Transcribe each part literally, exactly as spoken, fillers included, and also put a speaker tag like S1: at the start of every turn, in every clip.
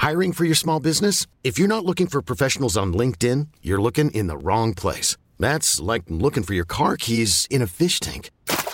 S1: Hiring for your small business? If you're not looking for professionals on LinkedIn, you're looking in the wrong place. That's like looking for your car keys in a fish tank.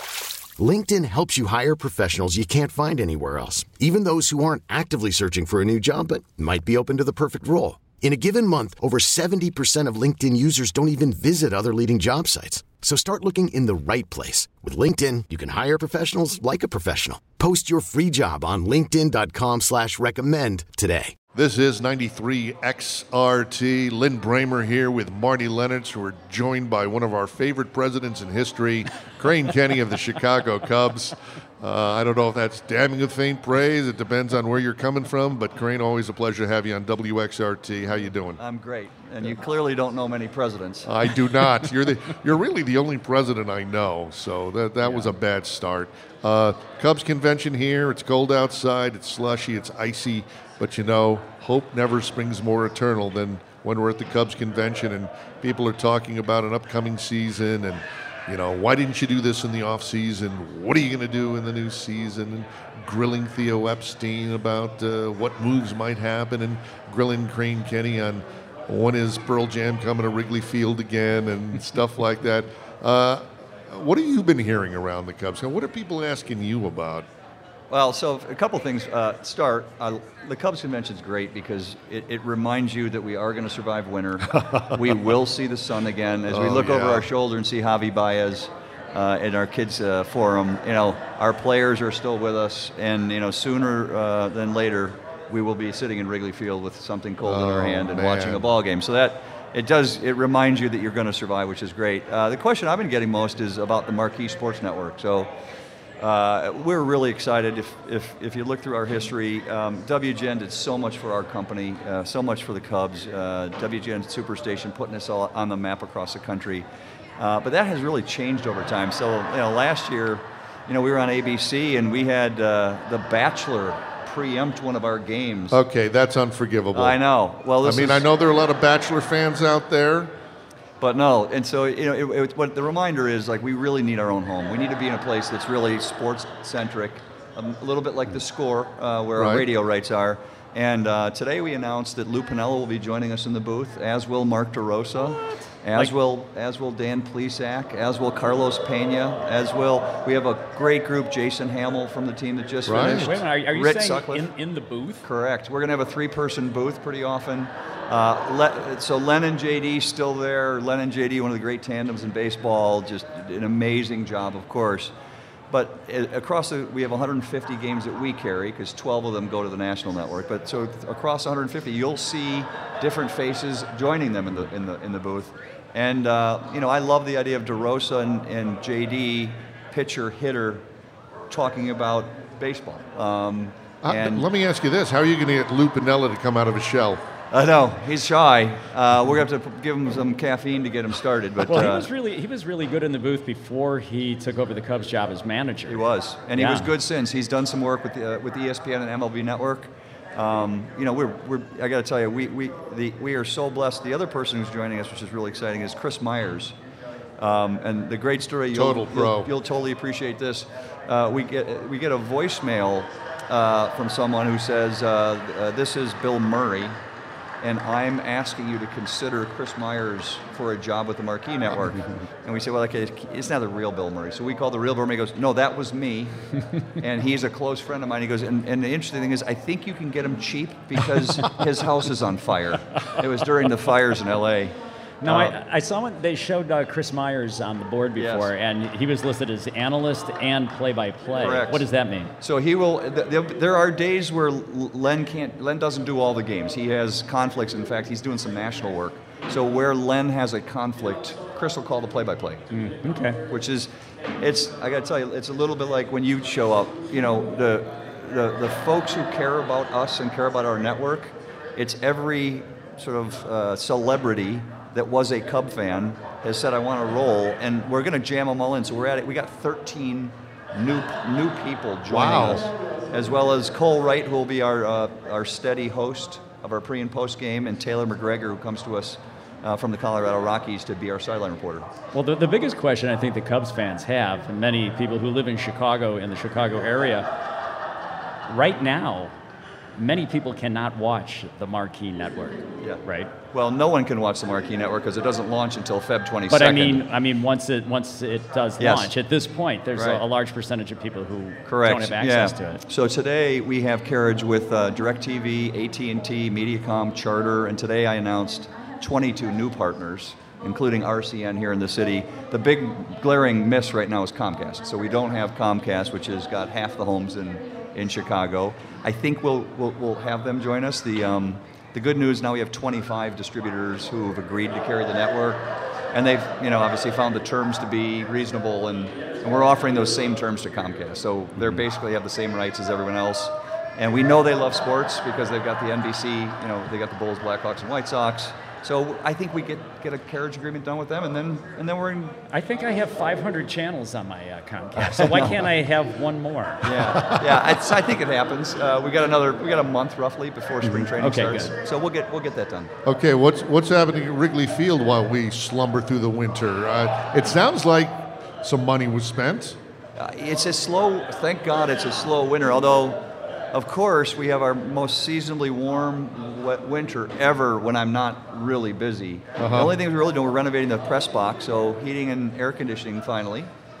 S1: LinkedIn helps you hire professionals you can't find anywhere else, even those who aren't actively searching for a new job but might be open to the perfect role. In a given month, over seventy percent of LinkedIn users don't even visit other leading job sites. So start looking in the right place. With LinkedIn, you can hire professionals like a professional. Post your free job on linkedin dot com slash recommend today.
S2: This is ninety-three X R T. Lynn Bramer here with Marty Lennox, who are joined by one of our favorite presidents in history, Crane Kenny of the Chicago Cubs. Uh, I don't know if that's damning with faint praise. It depends on where you're coming from. But Crane, always a pleasure to have you on W X R T. How you doing?
S3: I'm great, and you clearly don't know many presidents.
S2: I do not. You're the you're really the only president I know. So that that
S3: Yeah.
S2: was a bad start. Uh, Cubs convention here. It's cold outside. It's slushy. It's icy. But you know, hope never springs more eternal than when we're at the Cubs convention and people are talking about an upcoming season and, you know, why didn't you do this in the off season? What are you going to do in the new season? And grilling Theo Epstein about uh, what moves might happen and grilling Crane Kenny on when is Pearl Jam coming to Wrigley Field again and stuff like that. Uh, what have you been hearing around the Cubs? What are people asking you about?
S3: Well, so a couple things. Uh, start, uh, the Cubs convention is great because it, it reminds you that we are going to survive winter. We will see the sun again. As we
S2: Oh,
S3: look
S2: yeah.
S3: over our shoulder and see Javi Baez uh, in our kids' uh, forum, you know, our players are still with us, and you know, sooner uh, than later, we will be sitting in Wrigley Field with something cold in our
S2: Oh,
S3: hand and
S2: man.
S3: watching a ball game. So that it does it reminds you that you're going to survive, which is great. Uh, the question I've been getting most is about the Marquee Sports Network. So. Uh, we're really excited. If, if, if you look through our history, um, W G N did so much for our company, uh, so much for the Cubs. Uh, W G N Superstation putting us all on the map across the country. Uh, but that has really changed over time. So, you know, last year, you know, we were on A B C and we had uh, The Bachelor preempt one of our games.
S2: Okay, that's unforgivable.
S3: I know. Well, this
S2: I mean,
S3: is,
S2: I know there are a lot of Bachelor fans out there.
S3: But no, and so you know, it, it, what the reminder is, like, we really need our own home. We need to be in a place that's really sports-centric, um, a little bit like The Score, uh, where
S2: Right.
S3: our radio rights are. And uh, today we announced that Lou Piniella will be joining us in the booth, as will Mark DeRosa, as
S4: Like-
S3: will as will Dan Plesac, as will Carlos Pena, as will we have a great group, Jason Hamill from the team that just
S2: Right.
S3: finished.
S4: Wait a minute, are, are you
S3: Rich
S4: saying
S3: Sutcliffe.
S4: in, in the booth?
S3: Correct. We're going to have a three-person booth pretty often. Uh, Le- so Len and J D still there. Len and J D, one of the great tandems in baseball, just an amazing job, of course. But uh, across the, we have one hundred fifty games that we carry because twelve of them go to the national network. But so across one hundred fifty, you'll see different faces joining them in the in the in the booth. And uh, you know, I love the idea of DeRosa and, and J D, pitcher hitter, talking about baseball. Um,
S2: Uh,
S3: and
S2: let me ask you this: how are you going to get Lou Piniella to come out of his shell?
S3: I know he's shy. Uh, we're gonna have to give him some caffeine to get him started. But
S4: Well, he
S3: uh,
S4: was really he was really good in the booth before he took over the Cubs job as manager.
S3: he was, and he
S4: Yeah.
S3: was good since. He's done some work with the, uh, with E S P N and M L B Network. Um, you know, we're, we're I got to tell you, we we the, we are so blessed. The other person who's joining us, which is really exciting, is Chris Myers. Um, and the great story, you'll,
S2: Total pro.
S3: You'll, you'll totally appreciate this. Uh, we get we get a voicemail uh, from someone who says, uh, uh, "This is Bill Murray, and I'm asking you to consider Chris Myers for a job with the Marquee Network." And we say, "Well, okay, it's not the real Bill Murray." So we call the real Bill Murray. He goes, "No, that was me," and he's a close friend of mine. He goes, and, and the interesting thing is, I think you can get him cheap because his house is on fire. It was during the fires in L A.
S4: No,
S3: Uh,
S4: I, I saw when they showed uh, Chris Myers on the board
S3: Yes.
S4: before, and he was listed as analyst and play-by-play.
S3: Correct.
S4: What does that mean?
S3: So he will. th- th- There are days where Len can't. Len doesn't do all the games. He has conflicts. In fact, he's doing some national work. So where Len has a conflict, Chris will call the play-by-play.
S4: Okay.
S3: Which is, it's. I got to tell you, it's a little bit like when you show up. You know, the the the folks who care about us and care about our network. It's every sort of uh, celebrity that was a Cub fan has said, I want to roll, and we're going to jam them all in. So we're at it. We got thirteen new new people joining
S2: Wow.
S3: us, as well as Cole Wright, who will be our uh, our steady host of our pre and post game, and Taylor McGregor, who comes to us uh, from the Colorado Rockies to be our sideline reporter.
S4: Well, the, the biggest question I think the Cubs fans have, and many people who live in Chicago, in the Chicago area, right now, many people cannot watch the Marquee Network.
S3: Yeah.
S4: Right.
S3: Well, no one can watch the Marquee Network because it doesn't launch until February twenty-second.
S4: But I mean, I mean, once it once it does
S3: Yes.
S4: launch, at this point, there's
S3: Right.
S4: a, a large percentage of people who
S3: Correct.
S4: don't have access
S3: yeah.
S4: to it.
S3: So today we have carriage with uh, DirecTV, A T and T, Mediacom, Charter, and today I announced twenty-two new partners, including R C N here in the city. The big glaring miss right now is Comcast. So we don't have Comcast, which has got half the homes in, in Chicago. I think we'll, we'll, we'll have them join us. The, um, the good news, now we have twenty-five distributors who have agreed to carry the network. And they've, you know, obviously found the terms to be reasonable, and, and we're offering those same terms to Comcast. So they basically have the same rights as everyone else. And we know they love sports because they've got the N B C, you know, they got the Bulls, Blackhawks, and White Sox. So I think we get get a carriage agreement done with them, and then and then we're in.
S4: I think I have five hundred channels on my uh, Comcast. So why can't I have one more?
S3: Yeah, yeah. It's, I think it happens. Uh, we got another. We got a month roughly before spring training
S4: Okay,
S3: starts.
S4: good.
S3: So we'll get we'll get that done.
S2: Okay, what's what's happening at Wrigley Field while we slumber through the winter? Uh, it sounds like some money was spent.
S3: Uh, it's a slow. Thank God, it's a slow winter. Although, of course, we have our most seasonably warm wet winter ever when I'm not really busy.
S2: Uh-huh.
S3: The only thing we're really doing, we're renovating the press box, so heating and air conditioning finally.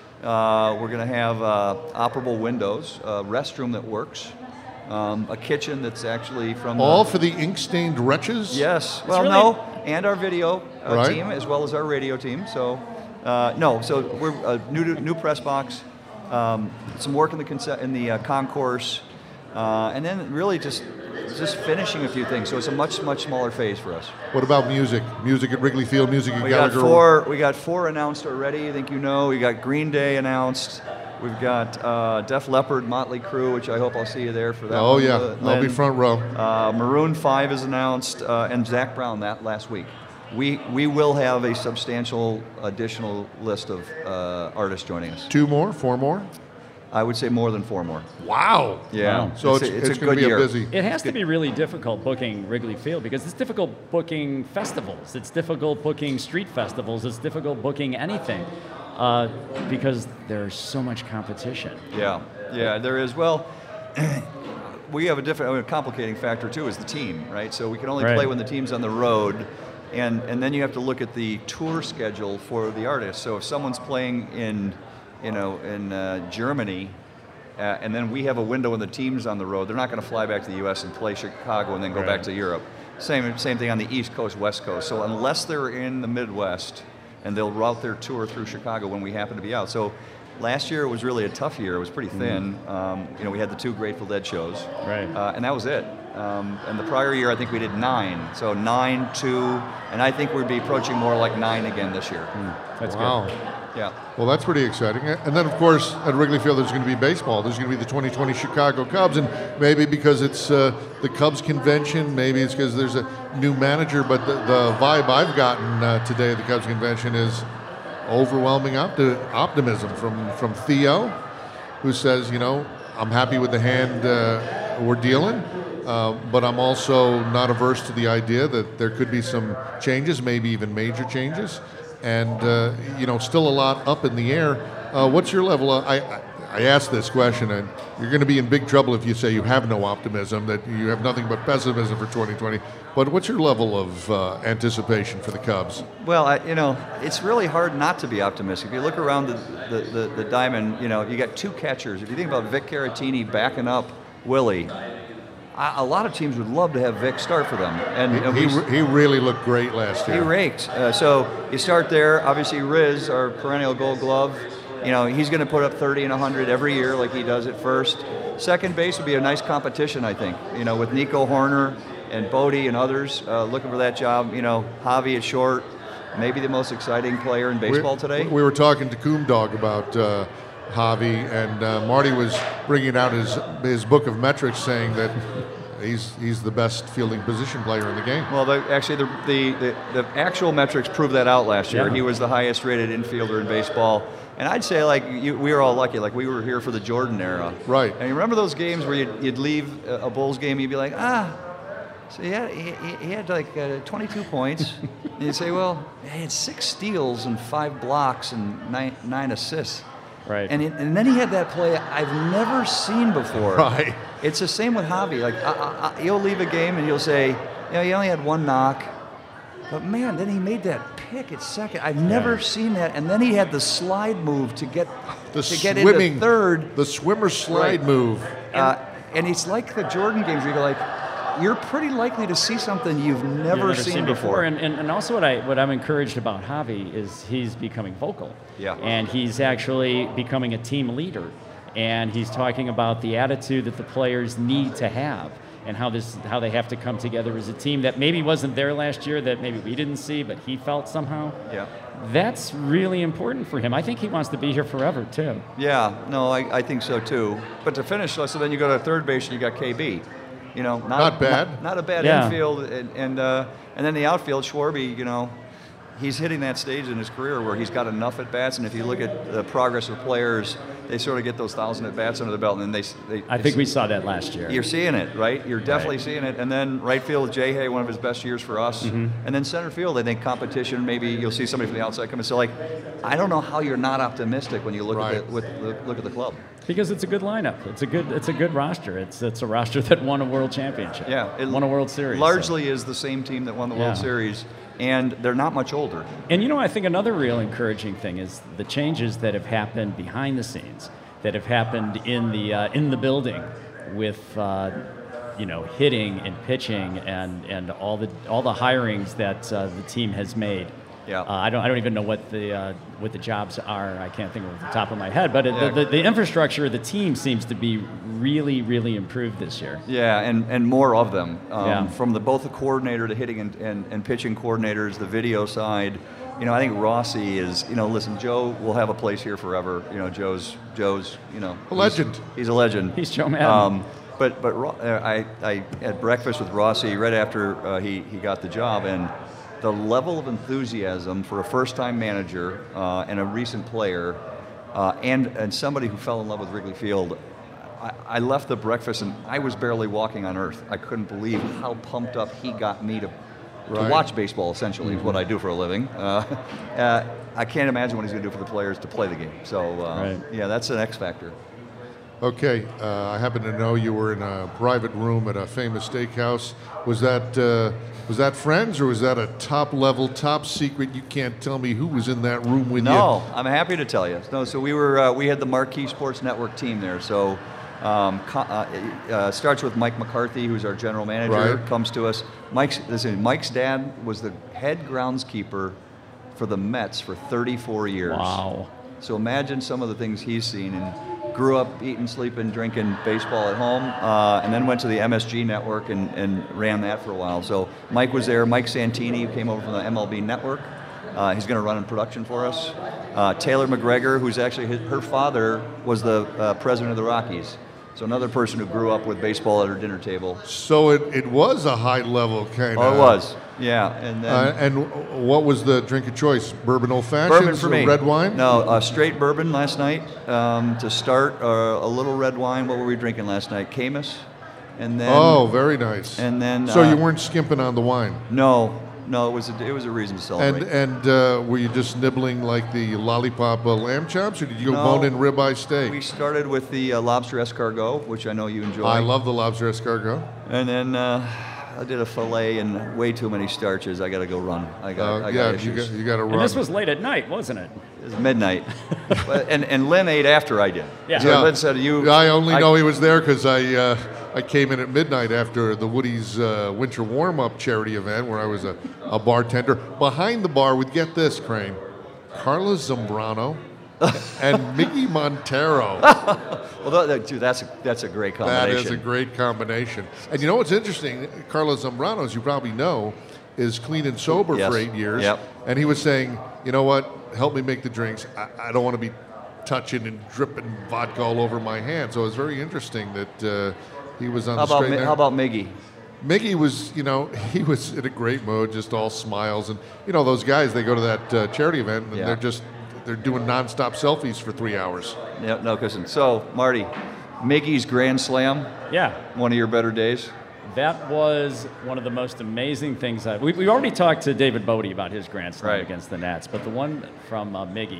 S3: Uh, we're going to have uh, operable windows, a restroom that works, um, a kitchen that's actually from
S2: All
S3: the,
S2: for the ink-stained wretches?
S3: Yes. Well,
S4: really-
S3: no, and our video uh,
S2: Right.
S3: team as well as our radio team. So, uh, no, so we're a new new press box, um, some work in the conce- in the uh, concourse. Uh, and then really just just finishing a few things. So it's a much, much smaller phase for us.
S2: What about music? Music at Wrigley Field, music at
S3: We got
S2: Gallagher?
S3: four we got four announced already, I think you know. We got Green Day announced. We've got uh, Def Leppard, Motley Crue, which I hope I'll see you there for that
S2: Oh,
S3: one.
S2: yeah.
S3: Uh,
S2: I'll be
S3: Lynn.
S2: front row.
S3: Uh, Maroon five is announced, uh, and Zach Brown that last week. We we will have a substantial additional list of uh, artists joining us.
S2: Two more? Four more?
S3: I would say more than four more.
S2: Wow.
S3: Yeah.
S4: Wow.
S2: So it's,
S3: a-
S2: it's,
S3: a
S2: going to
S3: good
S2: be a
S3: year.
S2: busy.
S4: It has to be really difficult booking Wrigley Field because it's difficult booking festivals. It's difficult booking street festivals. It's difficult booking anything uh, because there's so much competition.
S3: Yeah, yeah, there is. Well, we have a different, I mean, a complicating factor too is the team, right? So we can only
S4: Right.
S3: play when the team's on the road, and and then you have to look at the tour schedule for the artist. So if someone's playing in, you know, in uh, Germany, uh, and then we have a window when the team's on the road, they're not going to fly back to the U S and play Chicago and then go
S4: Right.
S3: back to Europe. Same same thing on the East Coast, West Coast. So unless they're in the Midwest, and they'll route their tour through Chicago when we happen to be out. So last year was really a tough year. It was pretty thin. Um, you know, we had the two Grateful Dead shows,
S4: Right.
S3: uh, and that was it. Um, and the prior year, I think we did nine. So nine, two, and I think we'd be approaching more like nine again this year.
S4: That's
S2: Wow.
S4: good.
S3: Yeah.
S2: Well, that's pretty exciting. And then, of course, at Wrigley Field, there's going to be baseball. There's going to be the twenty twenty Chicago Cubs, and maybe because it's uh, the Cubs convention, maybe it's because there's a new manager, but the, the vibe I've gotten uh, today at the Cubs convention is overwhelming opti- optimism from, from Theo, who says, you know, I'm happy with the hand uh, we're dealing, uh, but I'm also not averse to the idea that there could be some changes, maybe even major changes. And, uh, you know, still a lot up in the air. Uh, what's your level of, I, I, I asked this question, and you're going to be in big trouble if you say you have no optimism, that you have nothing but pessimism for twenty twenty. But what's your level of uh, anticipation for the Cubs?
S3: Well, I, you know, it's really hard not to be optimistic. If you look around the, the, the, the diamond, you know, you got two catchers. If you think about Vic Caratini backing up Willie, a lot of teams would love to have Vic start for them. And, and
S2: He,
S3: we,
S2: he, he really looked great last
S3: he
S2: year.
S3: raked. Uh, so you start there. Obviously, Riz, our perennial Gold Glove, you know, he's going to put up thirty and one hundred every year like he does at first. Second base would be a nice competition, I think, you know, with Nico Horner and Bodie and others uh, looking for that job. You know, Javi at short, maybe the most exciting player in baseball
S2: we,
S3: today.
S2: We were talking to Coom Dog about uh, Javi, and uh, Marty was bringing out his his book of metrics, saying that he's he's the best fielding position player in the game.
S3: Well, the, actually, the, the, the, the actual metrics proved that out last year.
S4: Yeah.
S3: He was the highest rated infielder in baseball. And I'd say, like, you, we were all lucky. Like, we were here for the Jordan era.
S2: Right.
S3: And you remember those games where you'd, you'd leave a, a Bulls game, you'd be like, ah, so he had, he, he had like uh, twenty-two points. And you'd say, well, he had six steals and five blocks and nine, nine assists.
S4: Right.
S3: And, it, and then he had that play I've never seen before.
S2: Right.
S3: It's the same with Javi. Like, I, I, he'll leave a game and he'll say, you know, he only had one knock. But man, then he made that pick at second. I've never
S4: Yeah.
S3: seen that. And then he had the slide move to get
S2: The
S3: to get
S2: swimming,
S3: into third.
S2: the swimmer slide
S3: Right.
S2: move.
S3: Uh, and it's like the Jordan games where you go like, you're pretty likely to see something you've never,
S4: You've
S3: seen, before.
S4: And, and, and also what, I, what I'm encouraged about Javi is he's becoming vocal.
S3: Yeah.
S4: And he's actually becoming a team leader. And he's talking about the attitude that the players need to have and how this how they have to come together as a team that maybe wasn't there last year, that maybe we didn't see, but he felt somehow.
S3: Yeah.
S4: That's really important for him. I think he wants to be here forever, too.
S3: Yeah, no, I, I think so too. But to finish, so then you go to third base and you got K B. You know, not,
S2: Not bad.
S3: Not, not a bad
S4: Yeah.
S3: infield, and and, uh, and then the outfield, Schwarby. You know, he's hitting that stage in his career where he's got enough at bats. And if you look at the progress of players, they sort of get those thousand at bats under the belt, and then they. they
S4: I think we saw that last year.
S3: You're seeing it, right? You're definitely
S4: Right.
S3: seeing it. And then right field, Jay Hay, one of his best years for us.
S4: Mm-hmm.
S3: And then center field, I think competition. Maybe you'll see somebody from the outside come in. So like, I don't know how you're not optimistic when you look
S2: Right.
S3: at the, with, look, look at the club.
S4: Because it's a good lineup. It's a good it's a good roster. It's it's a roster that won a World Championship.
S3: Yeah, it
S4: won a World Series. so.
S3: Largely is the same team that won the World
S4: Yeah.
S3: Series, and they're not much older.
S4: And you know, I think another real encouraging thing is the changes that have happened behind the scenes, that have happened in the uh, in the building, with uh, you know hitting and pitching and, and all the all the hirings that uh, the team has made.
S3: Yeah.
S4: Uh, I don't I don't even know what the uh, what the jobs are. I can't think of it off the top of my head. But it,
S3: Yeah.
S4: the, the the infrastructure of the team seems to be really really improved this year.
S3: Yeah, and, and more of them. Um,
S4: Yeah.
S3: From the both the coordinator, the hitting and, and, and pitching coordinators, the video side. You know, I think Rossi is, you know, listen, Joe will have a place here forever. You know, Joe's, Joe's, you know.
S2: A legend.
S3: He's, he's a legend.
S4: He's Joe Madden.
S3: Um, but but Ro- uh, I, I had breakfast with Rossi right after uh, he, he got the job, and the level of enthusiasm for a first-time manager uh, and a recent player uh, and, and somebody who fell in love with Wrigley Field, I, I left the breakfast and I was barely walking on earth. I couldn't believe how pumped up he got me to,
S2: Right.
S3: to watch baseball, essentially, is what I do for a living. Uh, uh, I can't imagine what he's going to do for the players to play the game. So, uh,
S4: Right.
S3: yeah, that's an X factor.
S2: Okay, uh, I happen to know you were in a private room at a famous steakhouse. Was that uh, was that friends, or was that a top level, top secret? You can't tell me who was in that room with you.
S3: No, I'm happy to tell you. No, so we were uh, we had the Marquee Sports Network team there. So um, co- uh, it uh, starts with Mike McCarthy, who's our general manager.
S2: Right.
S3: Comes to us. Mike's listen. Mike's dad was the head groundskeeper for the Mets for thirty-four years.
S4: Wow.
S3: So imagine some of the things he's seen, and grew up eating, sleeping, drinking baseball at home, uh, and then went to the M S G network and, and ran that for a while. So Mike was there. Mike Santini came over from the M L B network. Uh, he's going to run in production for us. Uh, Taylor McGregor, who's actually his, her father was the uh, president of the Rockies. So another person who grew up with baseball at her dinner table.
S2: So it, it was a high level kind of.
S3: Oh, it was. Yeah, and then
S2: Uh, and what was the drink of choice? Bourbon old fashioned?
S3: bourbon for me.
S2: Red wine?
S3: No, uh, straight bourbon last night um, to start. Uh, a little red wine. What were we drinking last night? Camus, and then
S2: Oh, very nice.
S3: and then
S2: So
S3: uh,
S2: you weren't skimping on the wine.
S3: No, no, it was a, it was a reason to
S2: And
S3: celebrate.
S2: and uh, were you just nibbling like the lollipop uh, lamb chops, or did you go
S3: No.
S2: bone in ribeye steak?
S3: We started with the uh, lobster escargot, which I know you enjoy.
S2: I love the lobster escargot.
S3: And then uh, I did a fillet and way too many starches. I got to go run. I got,
S2: Uh,
S3: I got
S2: yeah, you
S3: issues.
S2: got, you got to run.
S4: And this was late at night, wasn't it?
S3: It was midnight, but, and and Lynn ate after I did.
S4: Yeah.
S3: So
S2: Yeah.
S3: Lynn said, "You."
S2: I only know he was there because I uh, I came in at midnight after the Woody's uh, Winter Warm Up charity event where I was a, a bartender. Behind the bar would, get this, Crane, Carla Zambrano and Mickey Montero.
S3: Well, that, that- dude, that's a, that's a great
S2: That
S3: combination.
S2: is a great combination. And you know what's interesting? Carlos Zambrano, as you probably know, is clean and sober
S3: Yes.
S2: for eight years.
S3: Yep.
S2: And he was saying, you know what? Help me make the drinks. I, I don't want to be touching and dripping vodka all over my hands. So it was very interesting that uh, he was on
S3: How
S2: the
S3: about
S2: straight
S3: Mi-
S2: and
S3: how about Miggy?
S2: Miggy was, you know, he was in a great mood, just all smiles. And, you know, those guys, they go to that uh, charity event and
S3: Yeah.
S2: they're just, they're doing nonstop selfies for three hours.
S3: Yep, no question. So, Marty, Miggy's Grand Slam,
S4: Yeah.
S3: one of your better days.
S4: That was one of the most amazing things. I, we, we already talked to David Bodie about his grand slam
S3: Right.
S4: against the Nats, but the one from uh, Miggy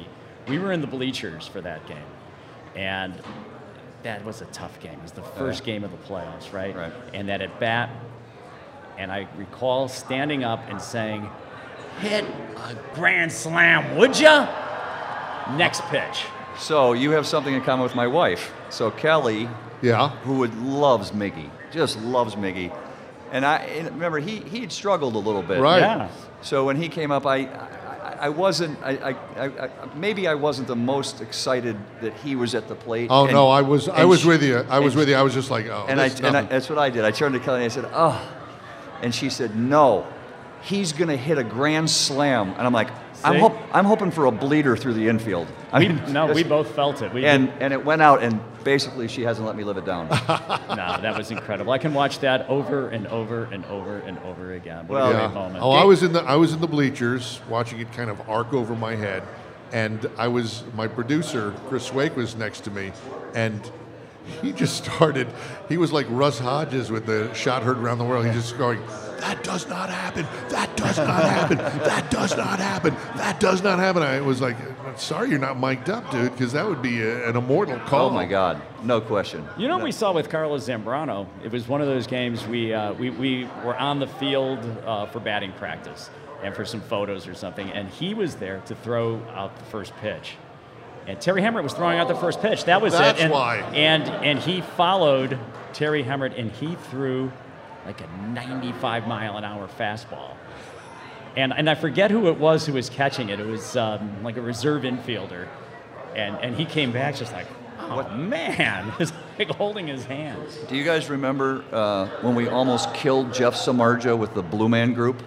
S4: we were in the bleachers for that game, and that was a tough game. It was the first
S3: yeah.
S4: game of the playoffs, right?
S3: Right.
S4: And that at bat, and I recall standing up and saying, "Hit a grand slam, would ya?" Next pitch.
S3: So you have something in common with my wife. So Kelly,
S2: Yeah.
S3: who would loves Miggy, just loves Miggy, and I and remember he he had struggled a little bit.
S2: Right.
S4: Yeah.
S3: So when he came up, I I, I wasn't I, I, I, I maybe I wasn't the most excited that he was at the plate.
S2: Oh
S3: and-
S2: no, I was I
S3: and
S2: was
S3: she-
S2: with you. I was
S3: and
S2: with you. I was just like, oh,
S3: And I,
S2: this is
S3: and I,
S2: nothing.
S3: that's what I did. I turned to Kelly and I said, "Oh," and she said, "No, he's going to hit a grand slam." And I'm like, "I'm
S4: See?
S3: hop- I'm hoping for a bleeder through the infield." I
S4: We,
S3: mean,
S4: no, we
S3: this-
S4: both felt it. We
S3: and and it went out, and basically she hasn't let me live it down.
S4: No, that was incredible. I can watch that over and over and over and over again. What
S3: Well,
S4: a
S2: Yeah.
S4: great moment.
S2: Oh, I was in the I was in the bleachers watching it kind of arc over my head, and I was my producer Chris Wake was next to me, and he just started. He was like Russ Hodges with the shot heard around the world. He's just going, "That does not happen. That does not happen. That does not happen. That does not happen." I was like, "Sorry, you're not mic'd up, dude, because that would be a, an immortal call."
S3: Oh my God, no question.
S4: You know what we saw with Carlos Zambrano? It was one of those games we uh, we, we were on the field uh, for batting practice and for some photos or something, and he was there to throw out the first pitch. And Terry Hemmert was throwing out the first pitch. That was
S2: That's
S4: it. And,
S2: why.
S4: And and he followed Terry Hemmert, and he threw like a ninety-five mile an hour fastball. And and I forget who it was who was catching it. It was um, like a reserve infielder, and and he came back just like, oh
S3: What?
S4: man, it's like holding his hands.
S3: Do you guys remember uh, when we almost killed Jeff Samardzija with the Blue Man Group?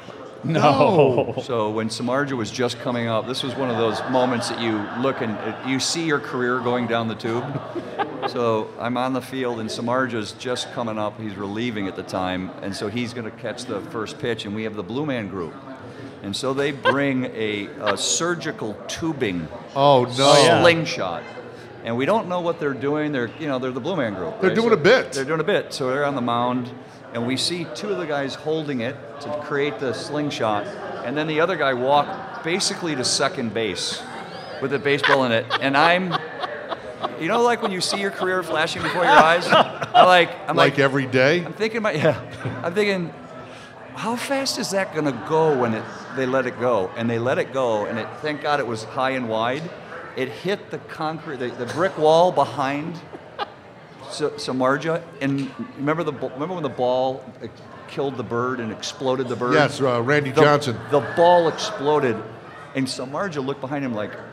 S4: No.
S3: So when Samardzija was just coming up, this was one of those moments that you look and uh, you see your career going down the tube. So I'm on the field and Samardzija's just coming up. He's relieving at the time, and so he's going to catch the first pitch, and we have the Blue Man Group. And so they bring a, a surgical tubing
S2: Oh no!
S4: yeah.
S3: slingshot. And we don't know what they're doing. They're, you know, they're the Blue Man Group.
S2: They're
S3: right?
S2: doing
S3: So
S2: a bit.
S3: They're doing a bit. So they're on the mound, and we see two of the guys holding it to create the slingshot, and then the other guy walk basically to second base with a baseball in it. And I'm, you know, like when you see your career flashing before your eyes. I like, I'm
S2: Like
S3: like,
S2: every day.
S3: I'm thinking about, yeah, I'm thinking, how fast is that going to go when it, they let it go? And they let it go, and it, thank God it was high and wide. It hit the concrete, the, the brick wall behind Sa- Samardzija. And remember the b- remember when the ball uh, killed the bird and exploded the bird?
S2: Yes, uh, Randy
S3: The-
S2: Johnson.
S3: The ball exploded, and Samardzija looked behind him like,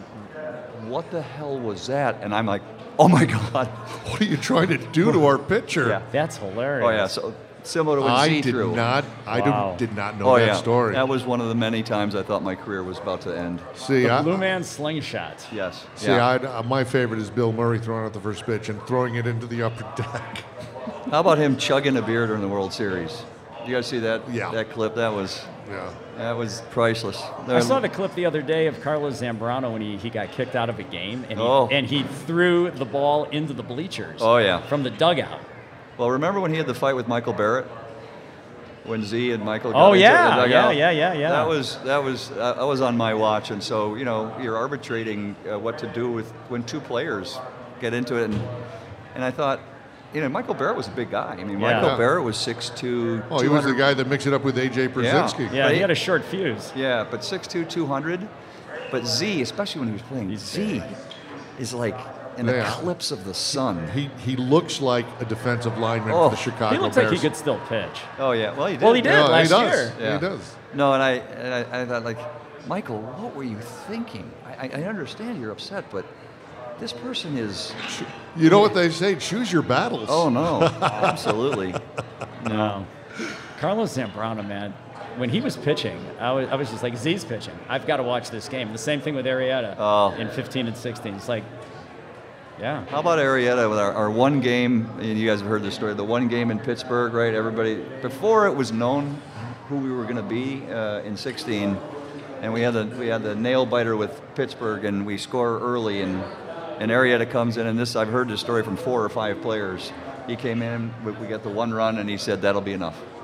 S3: what the hell was that? And I'm like, oh my God.
S2: What are you trying to do to our pitcher?
S3: Yeah.
S4: That's hilarious.
S3: Oh yeah, so similar to when
S2: I
S3: Z
S2: did
S3: threw.
S2: not. I
S4: Wow.
S2: did, did not know
S3: Oh
S2: that
S3: yeah,
S2: story.
S3: that was one of the many times I thought my career was about to end.
S2: see,
S4: The
S2: I,
S4: Blue Man slingshot.
S3: Yes.
S2: see,
S3: yeah.
S2: I, uh, my favorite is Bill Murray throwing out the first pitch and throwing it into the upper deck.
S3: How about him chugging a beer during the World Series? You guys see that?
S2: Yeah.
S3: That clip. That was
S2: Yeah.
S3: that was priceless.
S4: I saw the clip the other day of Carlos Zambrano when he, he got kicked out of a game, and he,
S3: Oh.
S4: and he threw the ball into the bleachers.
S3: Oh, yeah.
S4: From the dugout.
S3: Well, remember when he had the fight with Michael Barrett? When Z and Michael.
S4: Oh,
S3: got into
S4: yeah,
S3: the dugout?
S4: yeah, yeah, yeah, yeah.
S3: That was that was uh, that was on my watch, and so you know you're arbitrating uh, what to do with when two players get into it, and and I thought, you know, Michael Barrett was a big guy. I mean,
S4: Yeah.
S3: Michael Barrett was six two.
S2: Oh, he was the guy that mixed it up with A J Brzezinski.
S4: Yeah,
S3: But
S4: he
S3: he-
S4: had a short fuse.
S3: Yeah, but six two, two hundred. But Z, especially when he was playing, Z is like an
S2: Yeah.
S3: eclipse of the sun.
S2: He he looks like a defensive lineman
S3: Oh,
S2: for the Chicago
S4: He looks
S2: Bears.
S4: like he could still pitch.
S3: Oh yeah, well he did.
S4: Well, he did.
S2: Yeah,
S4: last
S2: he does.
S4: year.
S3: Yeah.
S2: He does.
S3: No, and I, and I, I thought like, Michael, what were you thinking? I, I I understand you're upset, but this person is.
S2: You know what they say? Choose your battles.
S3: Oh no, absolutely.
S4: No. Carlos Zambrano, man, when he was pitching, I was, I was just like, Z's pitching. I've got to watch this game. The same thing with Arrieta
S3: Oh.
S4: in fifteen and sixteen. It's like, yeah.
S3: How about Arrieta with our, our one game? And you guys have heard this story. The one game in Pittsburgh, right? Everybody before it was known who we were going to be uh, in sixteen, and we had the we had the nail biter with Pittsburgh, and we score early, and and Arrieta comes in, and this I've heard this story from four or five players. He came in, we we got the one run, and he said that'll be enough.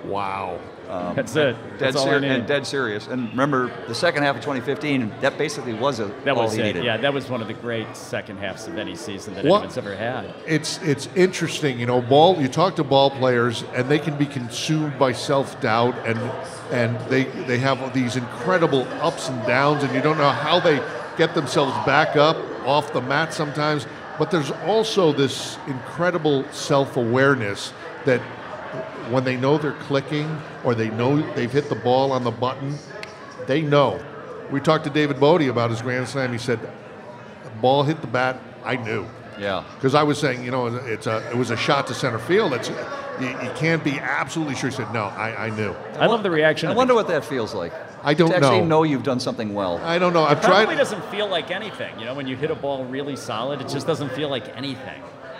S2: Wow.
S3: Um,
S4: That's it.
S3: Dead
S4: That's all I
S3: ser-
S4: need.
S3: and dead serious. And remember, the second half of twenty fifteen, that basically was a,
S4: That
S3: all
S4: was
S3: he
S4: it.
S3: needed.
S4: Yeah, that was one of the great second halves of any season that
S2: What-
S4: anyone's ever had.
S2: It's it's interesting, you know. Ball. You talk to ball players, and they can be consumed by self-doubt, and and they they have these incredible ups and downs, and you don't know how they get themselves back up off the mat sometimes. But there's also this incredible self-awareness that when they know they're clicking or they know they've hit the ball on the button, they know. We talked to David Bodie about his Grand Slam. He said, ball hit the bat, I knew.
S3: Yeah.
S2: Because I was saying, you know, it's a it was a shot to center field. It's you, you can't be absolutely sure. He said, no, I, I knew.
S4: I love the reaction.
S3: I
S4: of
S3: wonder
S4: the,
S3: what that feels like.
S2: I don't
S3: to actually
S2: know.
S3: know you've done something well.
S2: I don't know. I've
S4: Probably
S2: tried.
S4: doesn't feel like anything. You know, when you hit a ball really solid, it just doesn't feel like anything.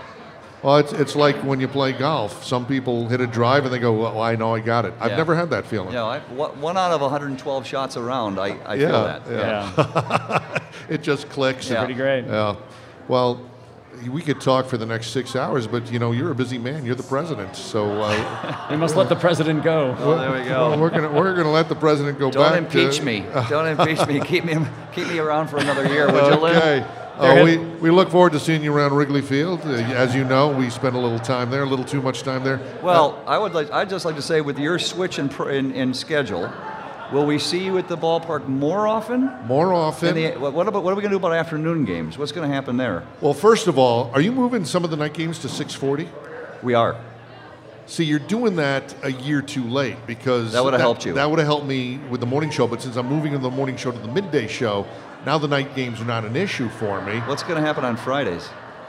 S2: Well, it's it's like when you play golf. Some people hit a drive and they go, well, I know I got it. I've
S3: Yeah.
S2: never had that feeling.
S3: You know, I, one out of one hundred twelve shots around, I, I
S2: Yeah,
S3: feel that.
S2: yeah.
S4: Yeah.
S2: It just clicks.
S3: Yeah.
S4: Pretty great.
S2: Yeah. Well, we could talk for the next six hours, but you know, you're a busy man. You're the president, so uh,
S4: We must let the president go.
S3: Oh, there we go.
S2: well, we're gonna we're gonna let the president go
S3: Don't
S2: back.
S3: impeach
S2: to,
S3: me. Don't impeach me. Keep me keep me around for another year, would you, Lynn?
S2: Okay.
S4: There
S2: Uh,
S4: has-
S2: we, we look forward to seeing you around Wrigley Field. Uh, as you know, we spent a little time there, a little too much time there.
S3: Well, I would like. I'd just like to say, with your switch in, pr- in, in schedule, will we see you at the ballpark more often?
S2: Uh, more often.
S3: And the, what, what about what are we going to do about afternoon games? What's going to happen there?
S2: Well, first of all, are you moving some of the night games to six forty?
S3: We are.
S2: See, you're doing that a year too late because
S3: That would've helped you.
S2: That would have helped me with the morning show. But since I'm moving the morning show to the midday show, now the night games are not an issue for me.
S3: What's going to happen on Fridays?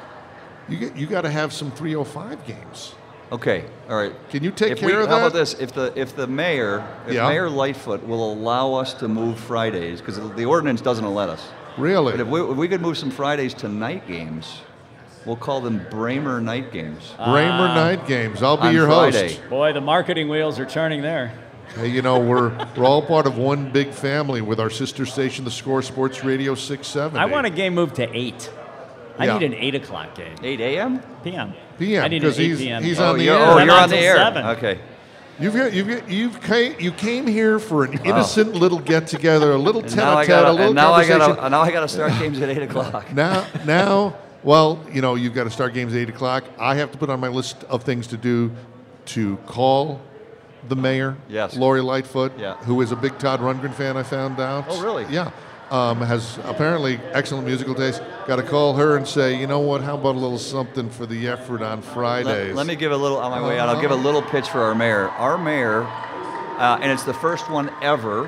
S2: You get, you got to have some three oh five games.
S3: Okay, all right.
S2: Can you take
S3: if
S2: care
S3: we,
S2: of
S3: how
S2: that?
S3: about this? If the if the mayor, if
S2: Yeah.
S3: Mayor Lightfoot will allow us to move Fridays, because the ordinance doesn't let us.
S2: Really?
S3: But if we, if we could move some Fridays to night games, we'll call them Bramer night games.
S2: Bramer night games. I'll be
S3: on
S2: your
S3: Friday.
S2: host.
S4: Boy, the marketing wheels are turning there.
S2: Hey, you know, we're we're all part of one big family with our sister station, the Score Sports Radio six seventy.
S4: I want a game moved to eight. I
S2: Yeah.
S4: need an eight o'clock game.
S3: eight a.m.
S4: P M.
S2: P M,
S4: I need an
S2: 'cause
S4: eight
S2: he's-
S4: P M
S2: he's
S4: game.
S2: on the
S3: you're,
S2: air.
S3: Oh,
S4: I'm
S3: you're on the
S4: till
S3: air.
S4: seven.
S3: Okay.
S2: You've got, you've got, you've came, you came here for an innocent little get together, a little
S3: And now I
S2: tete-a-tete, a
S3: got
S2: little
S3: and now I
S2: conversation.
S3: got now I got to start games at eight o'clock.
S2: Now, now, well, you know, you've got to start games at eight o'clock. I have to put on my list of things to do to call the mayor,
S3: Yes.
S2: Lori Lightfoot,
S3: Yeah.
S2: who is a big Todd Rundgren fan. I found out.
S3: Oh, really?
S2: Yeah. Um, has apparently excellent musical taste. Got to call her and say, you know what? How about a little something for the effort on Fridays?
S3: Let, let me give a little on my way out. I'll give a little pitch for our mayor. Our mayor, uh, and it's the first one ever.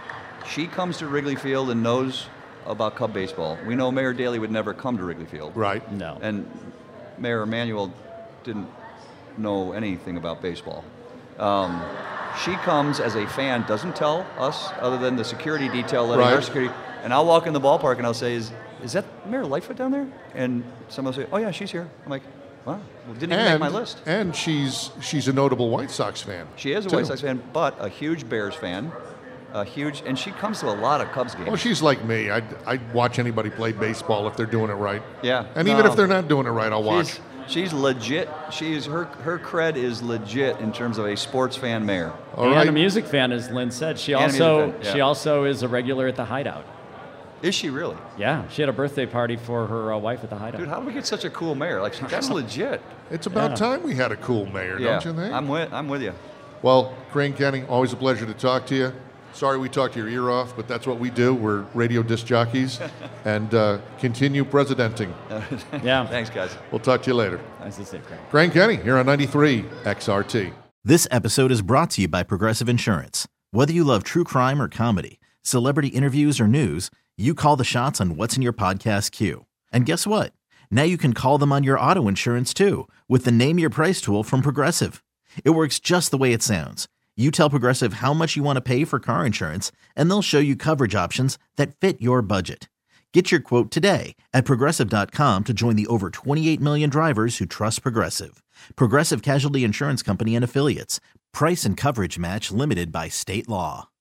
S3: She comes to Wrigley Field and knows about Cub baseball. We know Mayor Daley would never come to Wrigley Field.
S2: Right.
S4: No.
S3: And Mayor Emanuel didn't know anything about baseball. Um, she comes as a fan, doesn't tell us other than the security detail letting
S2: Right.
S3: our security. And I'll walk in the ballpark and I'll say, "Is is that Mayor Lightfoot down there?" And someone will say, "Oh yeah, she's here." I'm like, "Wow, well, didn't even
S2: And,
S3: make my list."
S2: and she's she's a notable White Sox fan.
S3: She is a
S2: too.
S3: White Sox fan, but a huge Bears fan, a huge, and she comes to a lot of Cubs games.
S2: Well, she's like me. I'd, I'd watch anybody play baseball if they're doing it right.
S3: Yeah.
S2: And even
S3: No.
S2: if they're not doing it right, I'll watch.
S3: She's, she's legit. She's her her cred is legit in terms of a sports fan mayor.
S2: All
S4: and
S2: right.
S4: a music fan, as Lynn said. She
S3: And a music
S4: also
S3: fan, yeah.
S4: she also is a regular at the Hideout.
S3: Is she really?
S4: Yeah, she had a birthday party for her uh, wife at the Hideout.
S3: Dude, how do we get such a cool mayor? Like that's legit.
S2: It's about
S4: Yeah.
S2: time we had a cool mayor,
S3: Yeah,
S2: don't you think?
S3: I'm with I'm with you.
S2: Well, Crane County, always a pleasure to talk to you. Sorry we talked your ear off, but that's what we do. We're radio disc jockeys. and uh, continue presidenting.
S4: Yeah.
S3: Thanks, guys.
S2: We'll talk to you later.
S4: Nice to see you, Craig.
S2: Crane County, here on ninety-three X R T.
S5: This episode is brought to you by Progressive Insurance. Whether you love true crime or comedy, celebrity interviews or news, you call the shots on what's in your podcast queue. And guess what? Now you can call them on your auto insurance too with the Name Your Price tool from Progressive. It works just the way it sounds. You tell Progressive how much you want to pay for car insurance, and they'll show you coverage options that fit your budget. Get your quote today at Progressive dot com to join the over twenty-eight million drivers who trust Progressive. Progressive Casualty Insurance Company and Affiliates. Price and coverage match limited by state law.